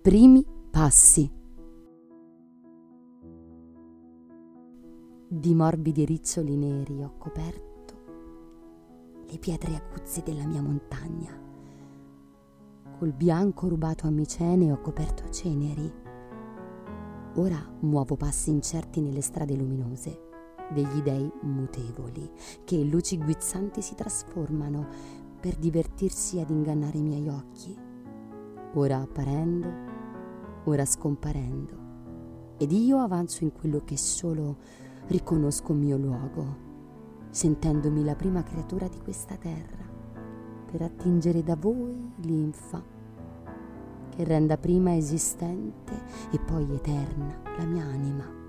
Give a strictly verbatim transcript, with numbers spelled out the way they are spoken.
primi passi. Di morbidi riccioli neri ho coperto le pietre aguzze della mia montagna. Col bianco rubato a Micene ho coperto ceneri. Ora muovo passi incerti nelle strade luminose degli dei mutevoli che in luci guizzanti si trasformano per divertirsi ad ingannare i miei occhi, ora apparendo, ora scomparendo, ed io avanzo in quello che solo riconosco mio luogo, sentendomi la prima creatura di questa terra, per attingere da voi linfa che renda prima esistente e poi eterna la mia anima.